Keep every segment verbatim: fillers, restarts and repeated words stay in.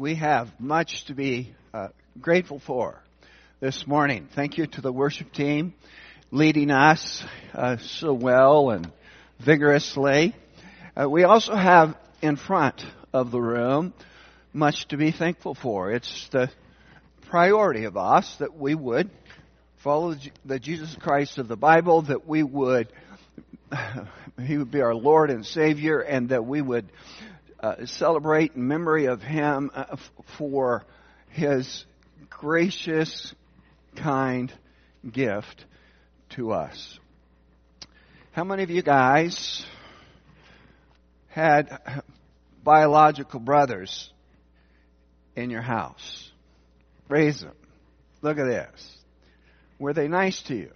we have much to be uh, grateful for this morning. Thank you to the worship team leading us uh, so well and vigorously. Uh, we also have in front of the room much to be thankful for. It's the priority of us that we would follow the Jesus Christ of the Bible, that we would, He would be our Lord and Savior, and that we would uh, celebrate in memory of Him uh, for His gracious, kind gift to us. How many of you guys had biological brothers in your house? Raise them. Look at this. Were they nice to you?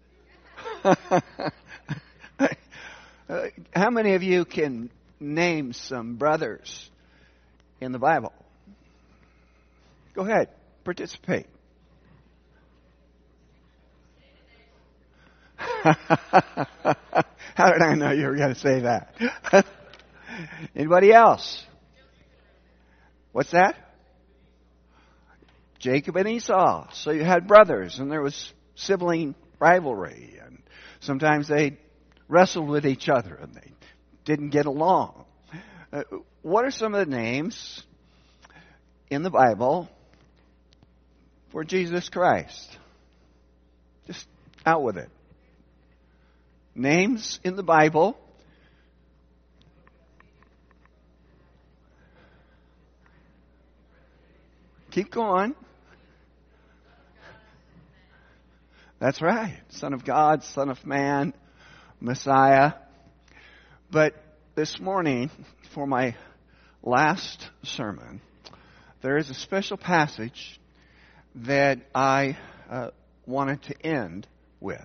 How many of you can name some brothers in the Bible? Go ahead, participate. How did I know you were going to say that? Anybody else? What's that? Jacob and Esau. So you had brothers, and there was sibling rivalry, and sometimes they wrestled with each other, and they didn't get along. Uh, what are some of the names in the Bible for Jesus Christ? Just out with it. Names in the Bible. Keep going. That's right. Son of God, Son of Man, Messiah. But this morning, for my last sermon, there is a special passage that I uh, wanted to end with.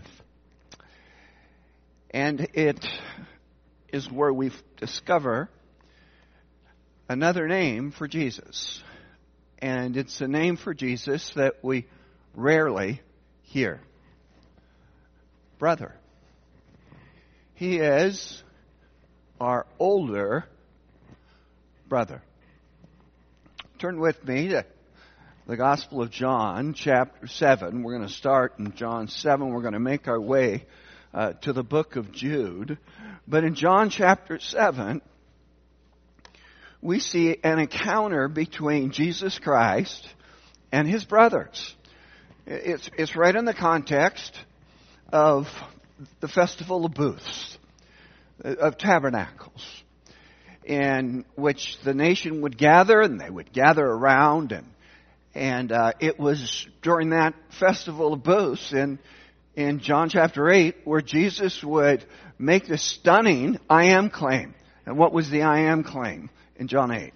And it is where we discover another name for Jesus. And it's a name for Jesus that we rarely hear. Brother. He is our older brother. Turn with me to the Gospel of John, chapter seven. We're going to start in John seven. We're going to make our way uh, to the book of Jude. But in John chapter seven, we see an encounter between Jesus Christ and His brothers. It's, it's right in the context of the Festival of Booths, of Tabernacles, in which the nation would gather, and they would gather around, and and uh, it was during that Festival of Booths in in John chapter eight where Jesus would make the stunning I am claim. And what was the I am claim in John eight?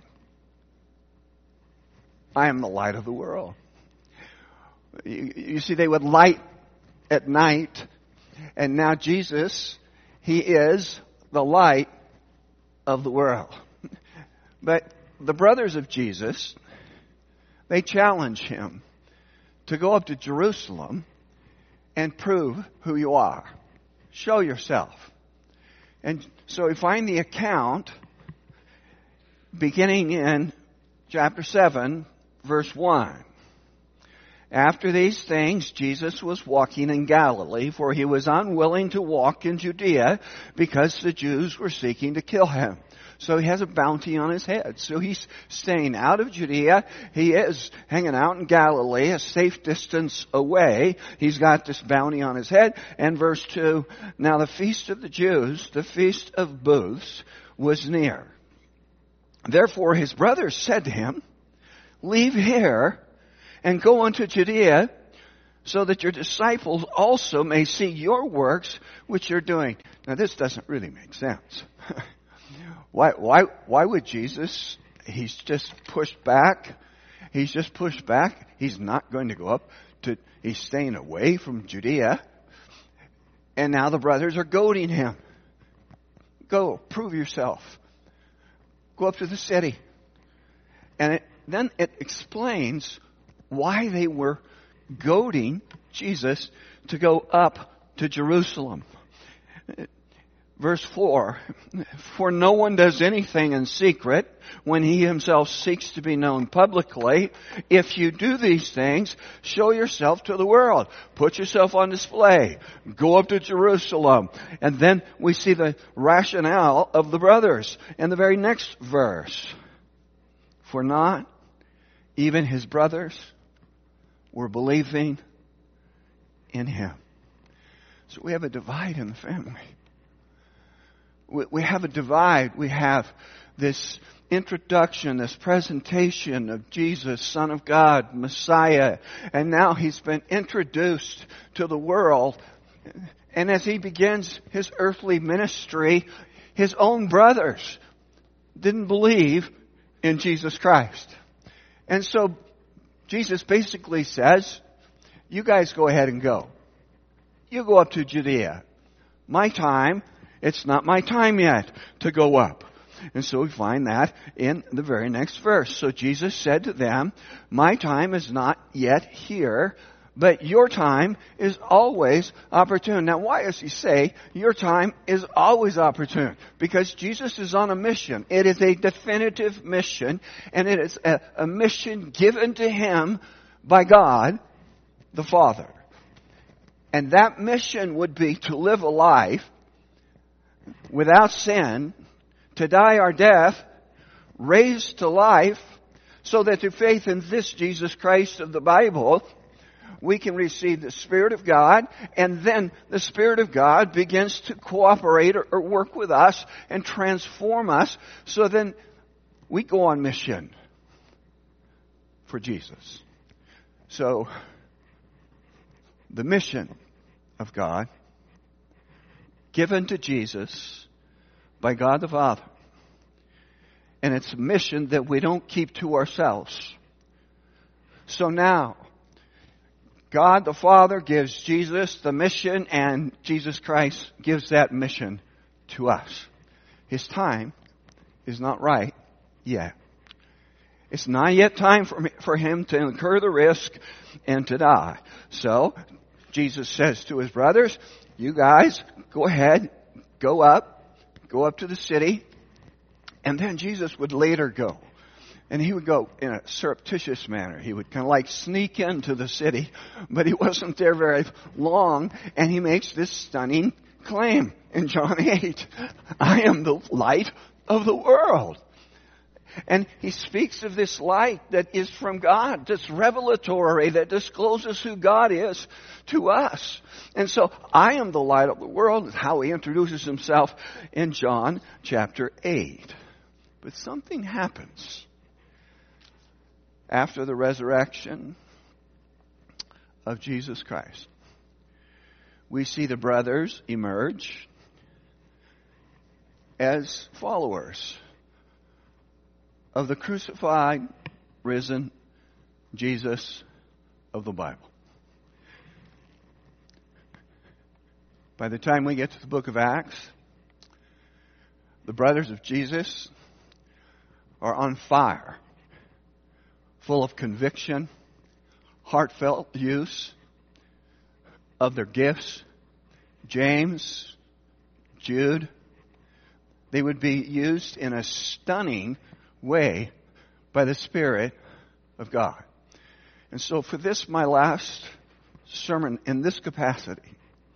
I am the light of the world. You, you see, they would light at night, and now Jesus, He is the light of the world. But the brothers of Jesus, they challenge Him to go up to Jerusalem and prove who you are. Show yourself. And so we find the account beginning in chapter seven, verse one. After these things, Jesus was walking in Galilee, for He was unwilling to walk in Judea because the Jews were seeking to kill Him. So He has a bounty on His head. So He's staying out of Judea. He is hanging out in Galilee, a safe distance away. He's got this bounty on His head. And verse two, now the feast of the Jews, the feast of booths, was near. Therefore His brothers said to Him, leave here and go unto Judea, so that your disciples also may see your works which you're doing. Now this doesn't really make sense. why, why, why would Jesus, He's just pushed back. He's just pushed back. He's not going to go up to, He's staying away from Judea. And now the brothers are goading Him. Go, prove yourself. Go up to the city. And it, then it explains why they were goading Jesus to go up to Jerusalem. Verse four, for no one does anything in secret when he himself seeks to be known publicly. If you do these things, show yourself to the world. Put yourself on display. Go up to Jerusalem. And then we see the rationale of the brothers in the very next verse. For not even his brothers were believing in him. So we have a divide in the family. We have a divide. We have this introduction, this presentation of Jesus, Son of God, Messiah. And now he's been introduced to the world. And as he begins his earthly ministry, his own brothers didn't believe in Jesus Christ. And so Jesus basically says, you guys go ahead and go. You go up to Judea. My time, it's not my time yet to go up. And so we find that in the very next verse. So Jesus said to them, my time is not yet here, but your time is always opportune. Now why does he say your time is always opportune? Because Jesus is on a mission. It is a definitive mission, and it is a, a mission given to him by God the Father. And that mission would be to live a life without sin, to die our death, raised to life, so that through faith in this Jesus Christ of the Bible, we can receive the Spirit of God, and then the Spirit of God begins to cooperate or, or work with us and transform us, so then we go on mission for Jesus. So, the mission of God, given to Jesus by God the Father. And it's a mission that we don't keep to ourselves. So now, God the Father gives Jesus the mission, and Jesus Christ gives that mission to us. His time is not right yet. It's not yet time for, me, for him to incur the risk and to die. So, Jesus says to his brothers, you guys, go ahead, go up, go up to the city. And then Jesus would later go. And he would go in a surreptitious manner. He would kind of like sneak into the city, but he wasn't there very long. And he makes this stunning claim in John eight. I am the light of the world. And he speaks of this light that is from God, that's revelatory, that discloses who God is to us. And so, I am the light of the world is how he introduces himself in John chapter eight. But something happens after the resurrection of Jesus Christ. We see the brothers emerge as followers of the crucified, risen Jesus of the Bible. By the time we get to the book of Acts, the brothers of Jesus are on fire, full of conviction, heartfelt use of their gifts. James, Jude, they would be used in a stunning way by the Spirit of God. And so for this, my last sermon in this capacity,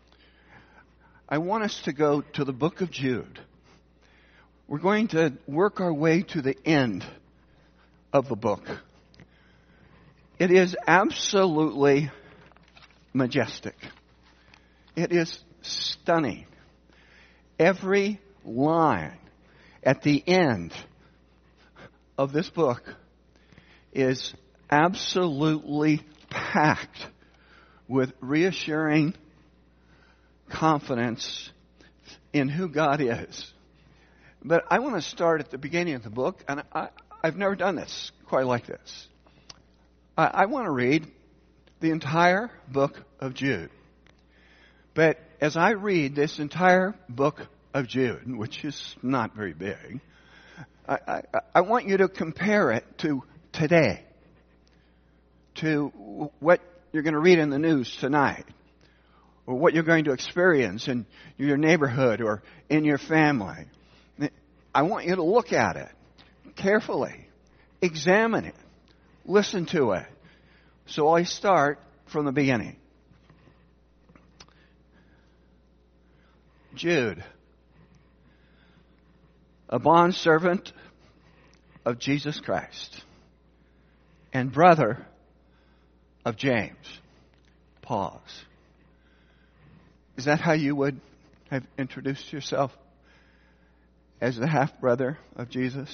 I want us to go to the book of Jude. We're going to work our way to the end of the book. It is absolutely majestic. It is stunning. Every line at the end of this book is absolutely packed with reassuring confidence in who God is. But I want to start at the beginning of the book, and I, I've never done this quite like this. I, I want to read the entire book of Jude. But as I read this entire book of Jude, which is not very big, I, I, I want you to compare it to today, to what you're going to read in the news tonight, or what you're going to experience in your neighborhood or in your family. I want you to look at it carefully, examine it, listen to it. So I start from the beginning. Jude, a bondservant of Jesus Christ and brother of James. Pause. Is that how you would have introduced yourself? As the half-brother of Jesus?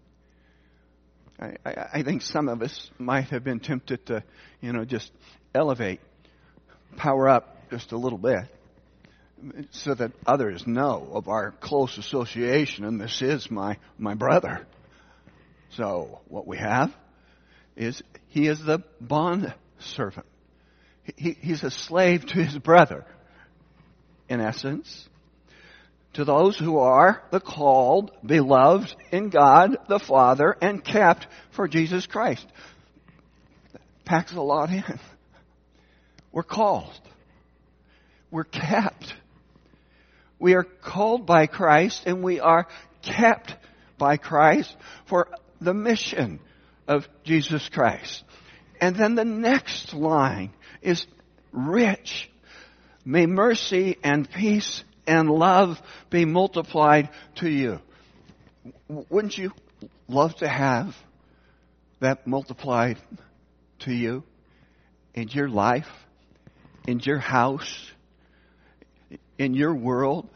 I, I, I think some of us might have been tempted to, you know, just elevate, power up just a little bit so that others know of our close association, and this is my, my brother. So what we have is he is the bond servant. He, he's a slave to his brother, in essence. To those who are the called, beloved in God the Father, and kept for Jesus Christ. Packs a lot in. We're called. We're kept. We are called by Christ, and we are kept by Christ for the mission of Jesus Christ. And then the next line is rich. May mercy and peace and love be multiplied to you. Wouldn't you love to have that multiplied to you in your life, in your house, in your world?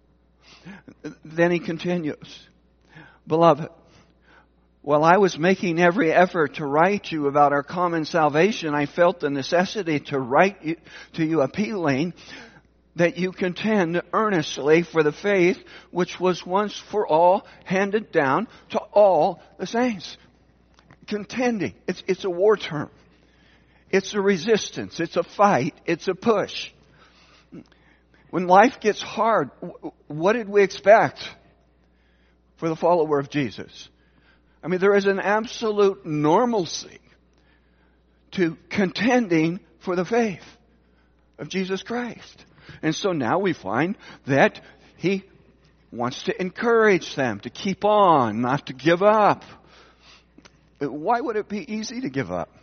Then he continues, Beloved, while I was making every effort to write you about our common salvation, I felt the necessity to write you, to you appealing that you contend earnestly for the faith which was once for all handed down to all the saints. Contending. It's, it's a war term. It's a resistance. It's a fight. It's a push. When life gets hard, what did we expect for the follower of Jesus? I mean, there is an absolute normalcy to contending for the faith of Jesus Christ. And so now we find that he wants to encourage them to keep on, not to give up. Why would it be easy to give up?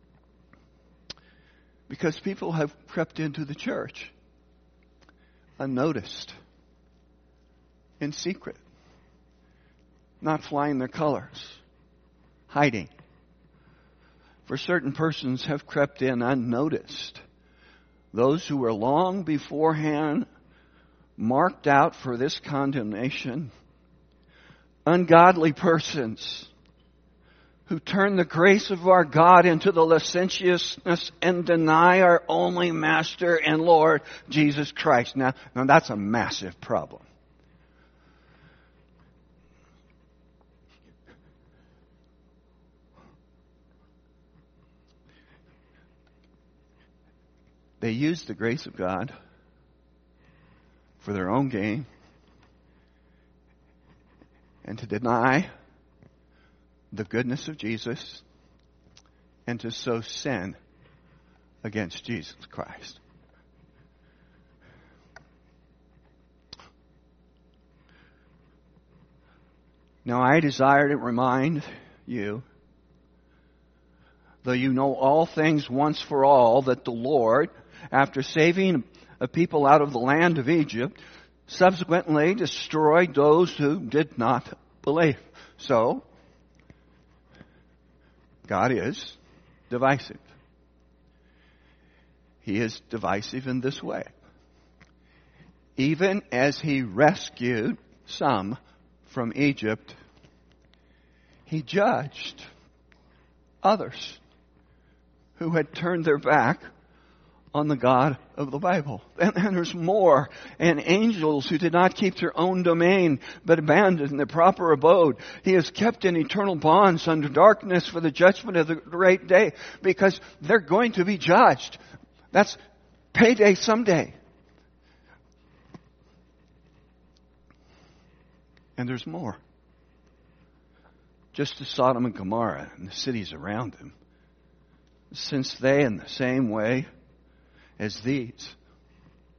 Because people have crept into the church unnoticed, in secret, not flying their colors, hiding. For certain persons have crept in unnoticed. Those who were long beforehand marked out for this condemnation, ungodly persons who turn the grace of our God into the licentiousness and deny our only Master and Lord, Jesus Christ. Now, now that's a massive problem. They use the grace of God for their own gain and to deny the goodness of Jesus and to sow sin against Jesus Christ. Now I desire to remind you, though you know all things once for all, that the Lord, after saving a people out of the land of Egypt, subsequently destroyed those who did not believe. So, God is divisive. He is divisive in this way. Even as He rescued some from Egypt, He judged others who had turned their back on the God of the Bible. And, and there's more. And angels who did not keep their own domain, but abandoned their proper abode. He has kept in eternal bonds under darkness for the judgment of the great day, because they're going to be judged. That's payday someday. And there's more. Just as Sodom and Gomorrah and the cities around them, since they, in the same way as these,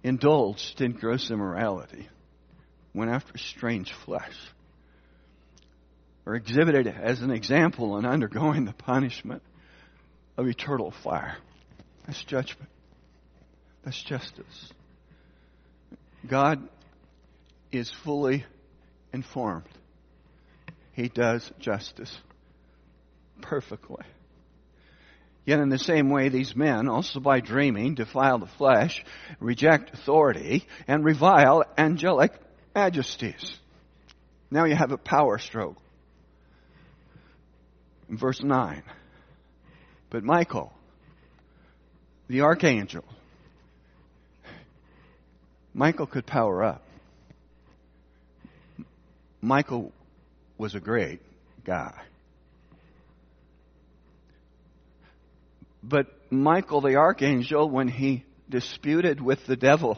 indulged in gross immorality, went after strange flesh, or exhibited as an example in undergoing the punishment of eternal fire. That's judgment. That's justice. God is fully informed. He does justice perfectly. Yet in the same way, these men, also by dreaming, defile the flesh, reject authority, and revile angelic majesties. Now you have a power struggle. In verse nine. But Michael, the archangel, Michael could power up. Michael was a great guy. But Michael the archangel, when he disputed with the devil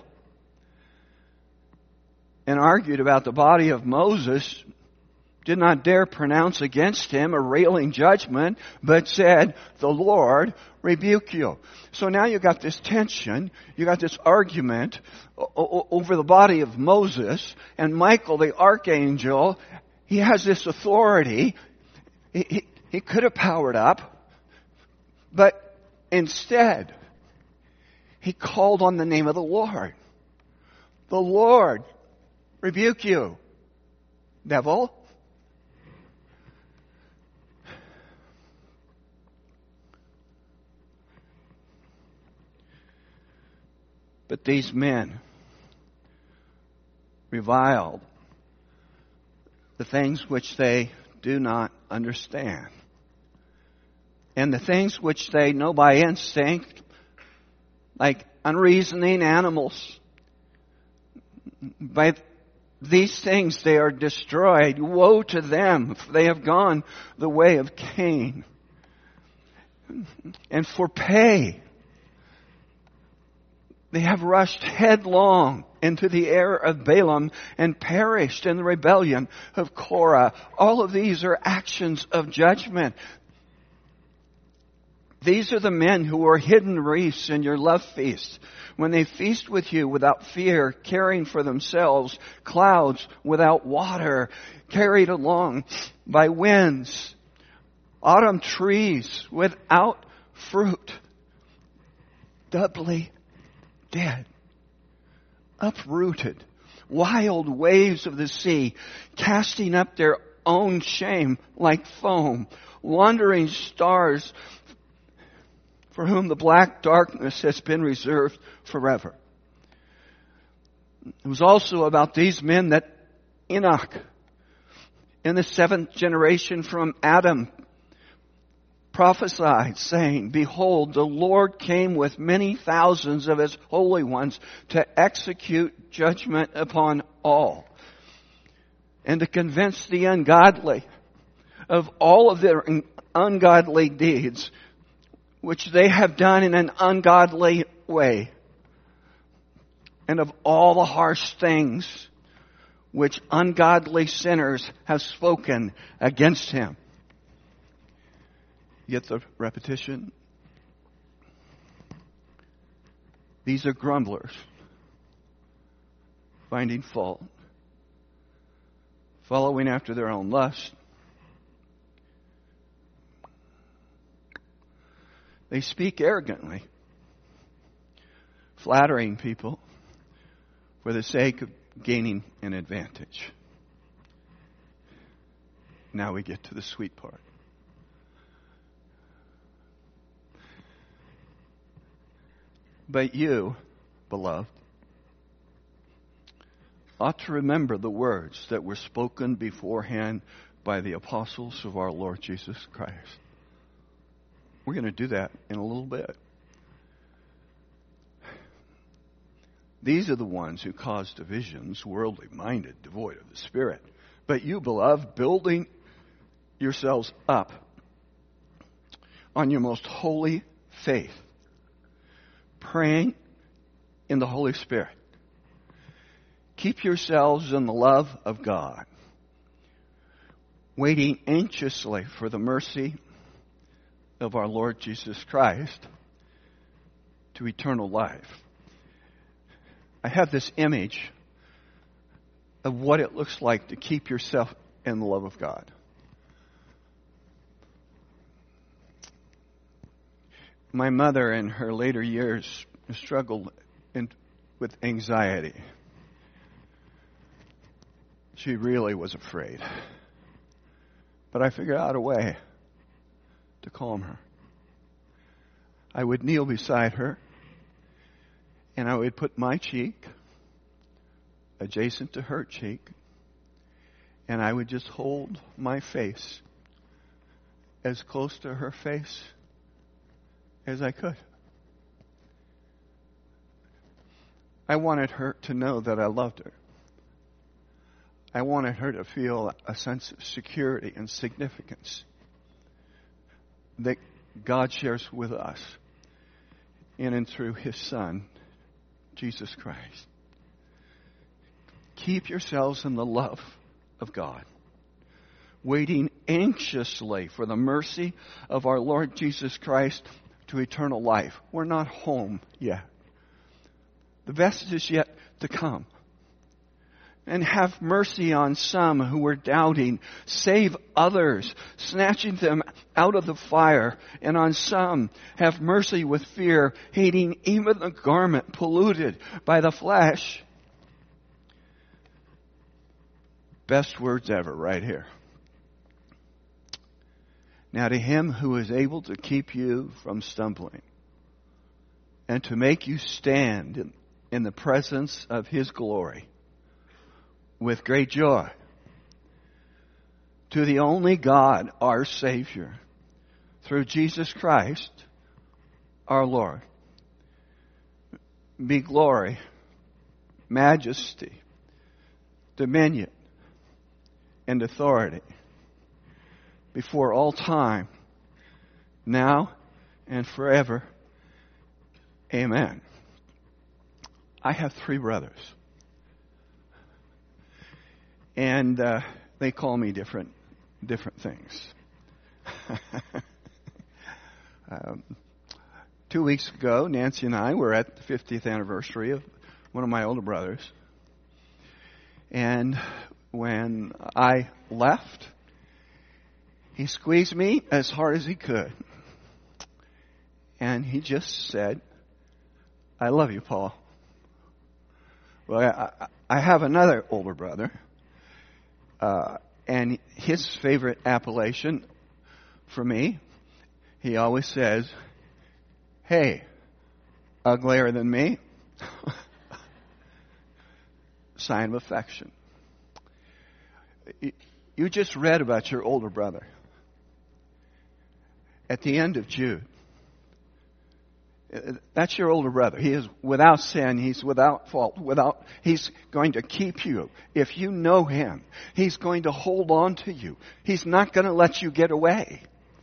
and argued about the body of Moses, did not dare pronounce against him a railing judgment, but said, "The Lord rebuke you." So now you got this tension, you got this argument o- over the body of Moses, and Michael the archangel, he has this authority. He, he, he could have powered up, but instead, he called on the name of the Lord. "The Lord rebuke you, devil." But these men reviled the things which they do not understand. And the things which they know by instinct, like unreasoning animals, by these things they are destroyed. Woe to them, for they have gone the way of Cain. And for pay, they have rushed headlong into the error of Balaam and perished in the rebellion of Korah. All of these are actions of judgment. These are the men who are hidden reefs in your love feast, when they feast with you without fear, caring for themselves, clouds without water, carried along by winds, autumn trees without fruit, doubly dead, uprooted, wild waves of the sea, casting up their own shame like foam, wandering stars for whom the black darkness has been reserved forever. It was also about these men that Enoch, in the seventh generation from Adam, prophesied, saying, "Behold, the Lord came with many thousands of His holy ones to execute judgment upon all, and to convince the ungodly of all of their ungodly deeds, which they have done in an ungodly way, and of all the harsh things which ungodly sinners have spoken against Him." Get the repetition? These are grumblers, finding fault, following after their own lust. They speak arrogantly, flattering people for the sake of gaining an advantage. Now we get to the sweet part. But you, beloved, ought to remember the words that were spoken beforehand by the apostles of our Lord Jesus Christ. We're going to do that in a little bit. These are the ones who cause divisions, worldly minded, devoid of the Spirit. But you, beloved, building yourselves up on your most holy faith, praying in the Holy Spirit. Keep yourselves in the love of God, waiting anxiously for the mercy of our Lord Jesus Christ to eternal life. I have this image of what it looks like to keep yourself in the love of God. My mother in her later years struggled in, with anxiety. She really was afraid. But I figured out a way to calm her. I would kneel beside her, and I would put my cheek adjacent to her cheek, and I would just hold my face as close to her face as I could. I wanted her to know that I loved her. I wanted her to feel a sense of security and significance that God shares with us in and through His Son, Jesus Christ. Keep yourselves in the love of God, waiting anxiously for the mercy of our Lord Jesus Christ to eternal life. We're not home yet. The best is yet to come. And have mercy on some who were doubting. Save others, snatching them out of the fire. And on some, have mercy with fear, hating even the garment polluted by the flesh. Best words ever right here. Now to Him who is able to keep you from stumbling and to make you stand in, in the presence of His glory with great joy. To the only God, our Savior, through Jesus Christ, our Lord, be glory, majesty, dominion, and authority before all time, now and forever. Amen. I have three brothers. And uh, they call me different different things. um, two weeks ago, Nancy and I were at the fiftieth anniversary of one of my older brothers. And when I left, he squeezed me as hard as he could. And he just said, "I love you, Paul." Well, I, I have another older brother. Uh, and his favorite appellation for me, he always says, "Hey, uglier than me." Sign of affection. You just read about your older brother. At the end of Jude, that's your older brother. He is without sin. He's without fault. Without, he's going to keep you. If you know Him, He's going to hold on to you. He's not going to let you get away.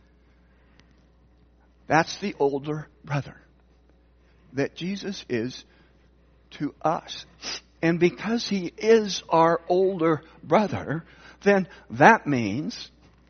That's the older brother that Jesus is to us. And because He is our older brother, then that means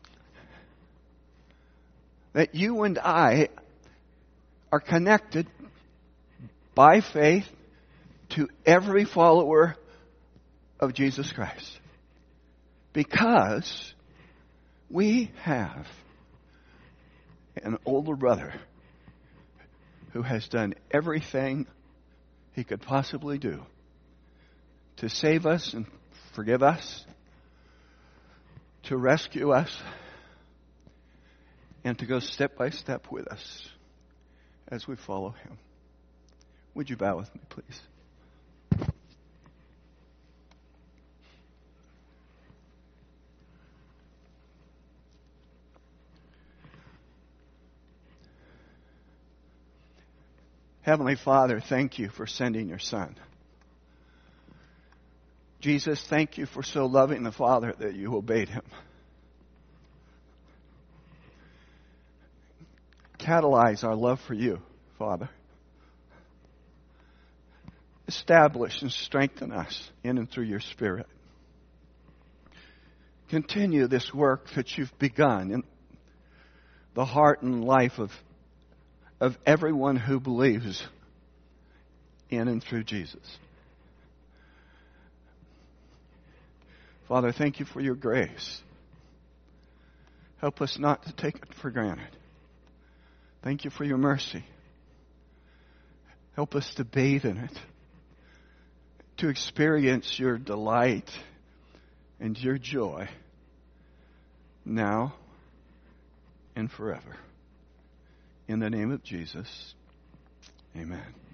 that you and I are connected by faith to every follower of Jesus Christ. Because we have an older brother who has done everything he could possibly do to save us and forgive us, to rescue us, and to go step by step with us as we follow Him. Would you bow with me, please? Heavenly Father, thank You for sending Your Son. Jesus, thank You for so loving the Father that You obeyed Him. Catalyze our love for You, Father. Establish and strengthen us in and through Your Spirit. Continue this work that You've begun in the heart and life of, of everyone who believes in and through Jesus. Father, thank you for your grace. Help us not to take it for granted. Thank you for your mercy. Help us to bathe in it, to experience your delight and your joy now and forever. In the name of Jesus, amen.